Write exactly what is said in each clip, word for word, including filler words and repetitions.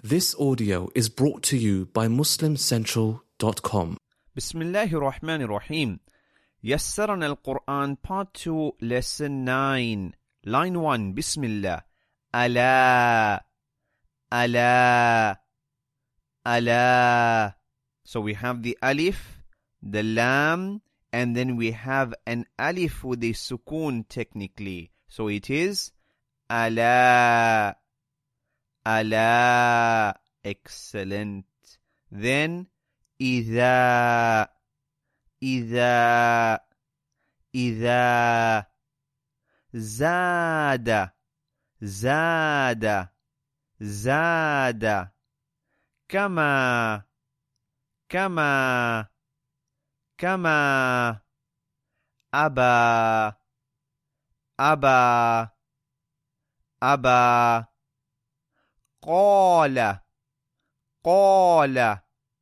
This audio is brought to you by muslim central dot com. Bismillahir Rahmanir Rahim. Yassarana al-Quran Part two, Lesson nine. Line one, Bismillah. Ala, ala, ala. So we have the alif, the lam, and then we have an alif with a sukoon technically. So it is ala, ala. Excellent. Then إذا إذا إذا زاد زاد زاد كما كما كما أبى أبى أبى قال قال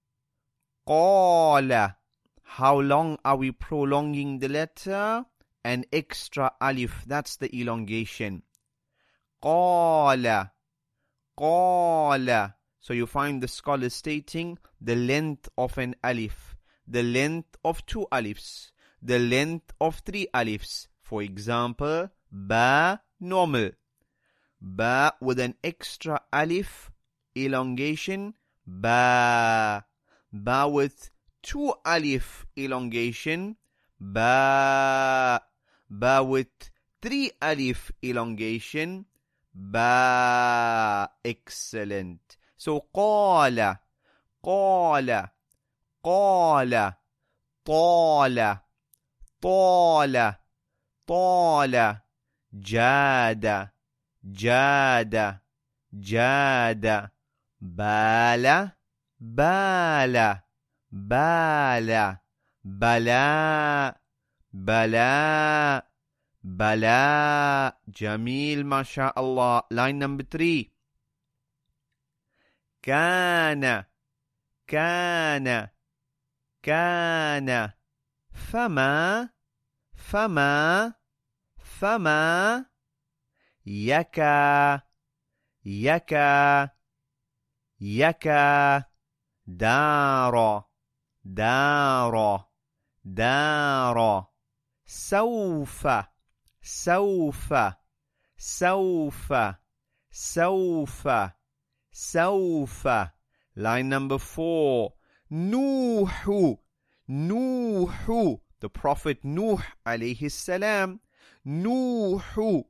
قال. How long are we prolonging the letter? An extra alif, that's the elongation. قال قال. So you find the scholars stating the length of an alif, the length of two alifs, the length of three alifs. For example, ba, normal. Ba with an extra alif, elongation, ba. Ba with two alif, elongation, ba. Ba with three alif, elongation, ba. Excellent. So قال قال قال طال طال طال جاد جاد جاد بال بال بال بلا بلا بلا. Jameel, mashallah. Line number three. كان كان كان فما فما فما يكا يكا يكا دار دار دار سوف سوف سوف سوف سوف. Line number four. Nuh Nuh. The Prophet Nuh alayhi salam. Nuh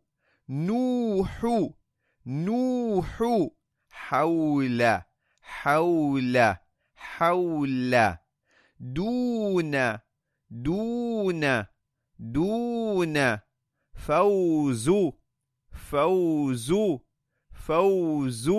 Nuh Nuh. حول حول حول. دون دون دون. فوز فوز فوز.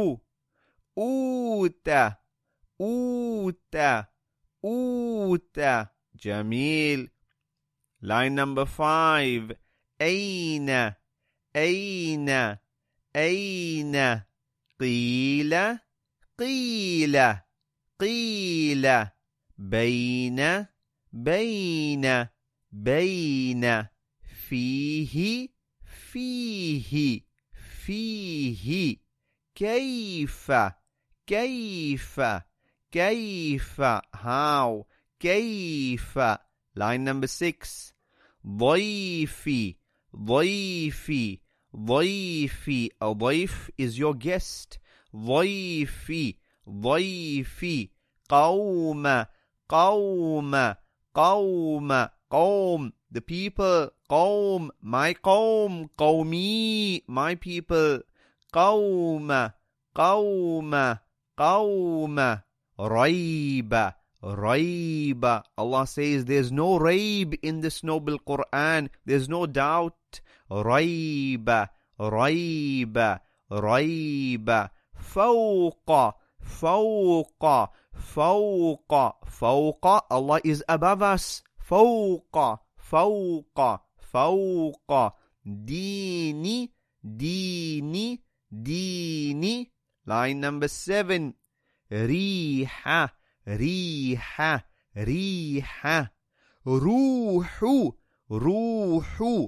أوتى أوتى أوتى. Jameel. Line number five. أين أين أين. قيل قيل قيل. بين بين بين. فيه فيه فيه. كيف كيف كيف. How. كيف. Line number six. ضيفي ضيفي ضيفي. A ضيف is your guest. ضيفي ضيفي. قوم قوم قوم قوم. The people. قوم. My قوم. قومي. My people. قوم قوم قوم. ريب ريب. Allah says there's no raib in this noble Quran. There's no doubt. ريب ريب ريب. فوق فوق فوق فوق. Allah is above us. فوق فوق فوق. ديني ديني ديني. Line number seven. ريحة ريحة ريحة. روح روح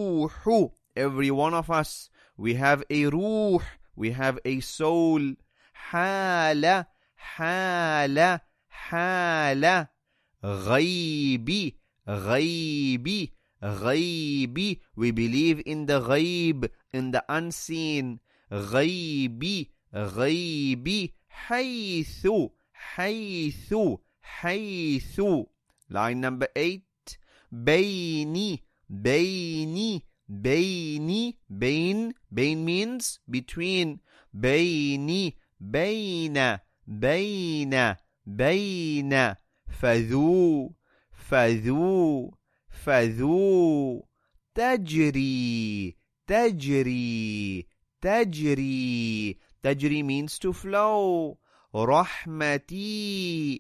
روح. Every one of us, we have a ruh, we have a soul. حال حال حال غيب غيب غيب. We believe in the غيب, in the unseen. غيب غيب. حيث حيث حيث. Line number eight. بيني بيني بيني. بين بين means between. بيني بين بين بين. فذو فذو فذو. تجري تجري تجري. تجري means to flow. رحمتي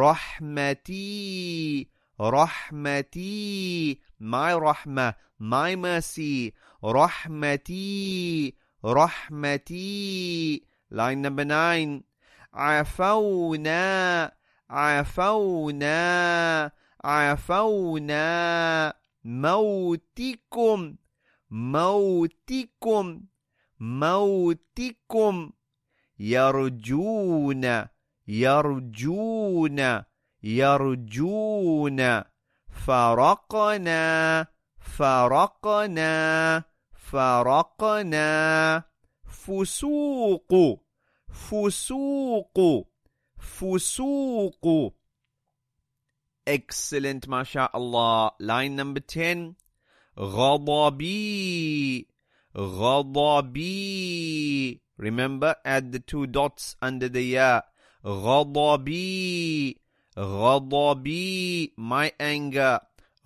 رحمتي رحمتي. My رحمة, my mercy. رحمتي رحمتي. Line number nine. عفونا عفونا عفونا. موتكم موتكم موتكم. يرجون يرجون يرجون. فرقنا فرقنا فرقنا. فسوق فسوق فسوق. Excellent, mashallah. Line number ten. غضبي غضبي. Remember, add the two dots under the ya. غضبي غضبي. My anger.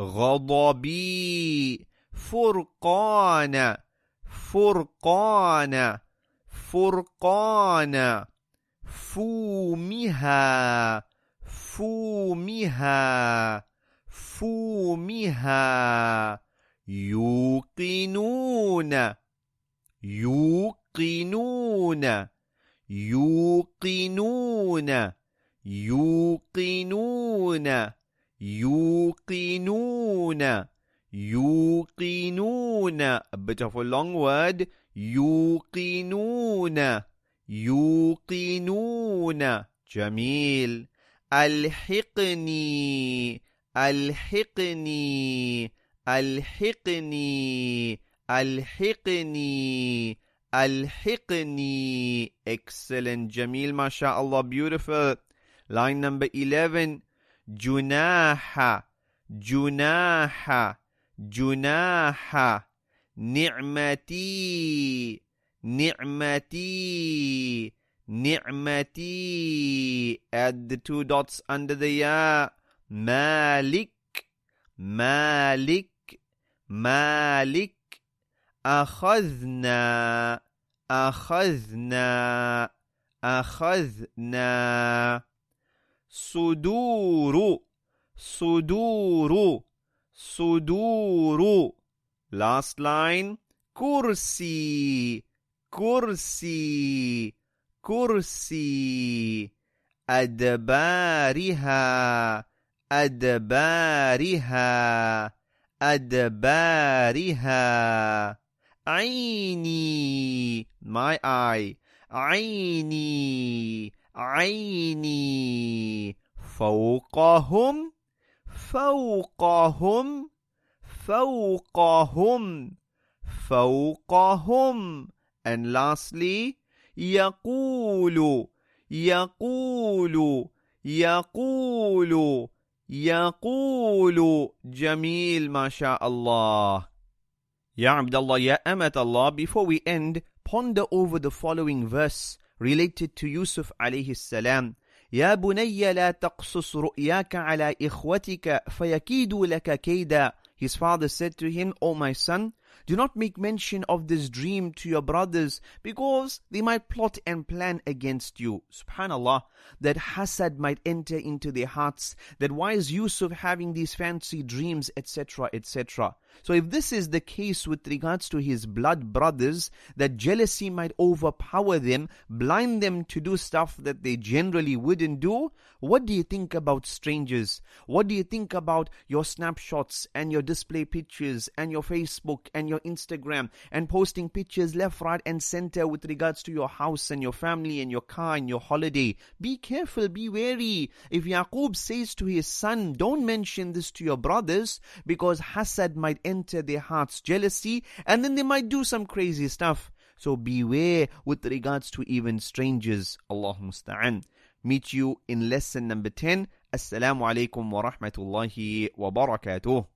غضبي. فرقان فرقان فرقان. فومها فومها فومها. يوقنون يوقنون يوقنون يوقنون يوقنون يوقنون. A bit of a long word. يوقنون يوقنون. جميل. ألحقني ألحقني ألحقني ألحقني ألحقني. Excellent. جميل, mashallah. Beautiful. Line number eleven. جناح جناح جناح. نعمتي نعمتي نعمتي. Add the two dots under the ya. مالك مالك مالك. أخذنا أخذنا أخذنا. صدور صدور صدور. Last line. كرسي كرسي كرسي. أدبارها أدبارها أدبارها. عيني my eye. عيني عيني. فوقهم فوقهم فوقهم فوقهم. And lastly, يقول يقول يقول يقول. جميل, mashallah. Ya Abdullah, Ya Amat Allah, before we end, ponder over the following verse related to Yusuf alayhi salam. يا بني لا تقصص رؤياك على إخوتك فيكيدوا لك كيدا. His father said to him, O my son, do not make mention of this dream to your brothers, because they might plot and plan against you. Subhanallah, that hasad might enter into their hearts, that why is Yusuf having these fancy dreams, etc, et cetera. So if this is the case with regards to his blood brothers, that jealousy might overpower them, blind them to do stuff that they generally wouldn't do, what do you think about strangers? What do you think about your snapshots and your display pictures and your Facebook and and your Instagram and posting pictures left, right and center with regards to your house and your family and your car and your holiday. Be careful, be wary. If Yaqub says to his son, don't mention this to your brothers because hasad might enter their hearts, jealousy, and then they might do some crazy stuff. So beware with regards to even strangers. Allah musta'an. Meet you in lesson number ten. Assalamu alaikum wa rahmatullahi wa barakatuh.